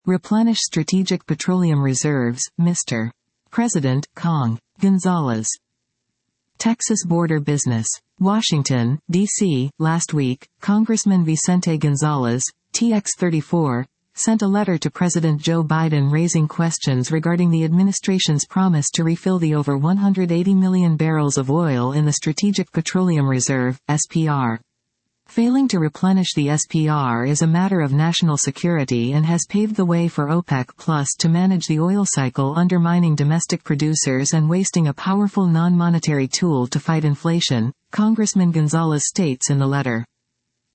Replenish strategic petroleum reserves, Mr. President, Kong. Gonzalez. Texas border business. Washington, D.C., last week, Congressman Vicente Gonzalez, TX34, sent a letter to President Joe Biden raising questions regarding the administration's promise to refill the over 180 million barrels of oil in the Strategic Petroleum Reserve, SPR. Failing to replenish the SPR is a matter of national security and has paved the way for OPEC Plus to manage the oil cycle, undermining domestic producers and wasting a powerful non-monetary tool to fight inflation, Congressman Gonzalez states in the letter.